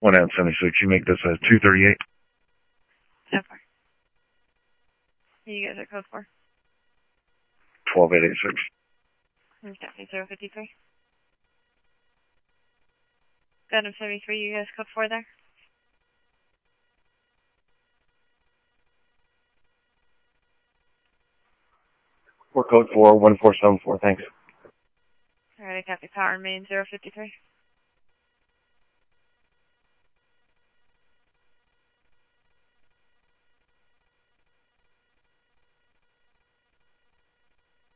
1M76. You make this a 238. So far. You guys are code 4. 12886. There's definitely 053. Got him 73. You guys code 4 there. We're code 4, 1474. Thanks. Alright, I copy. Power and main 053.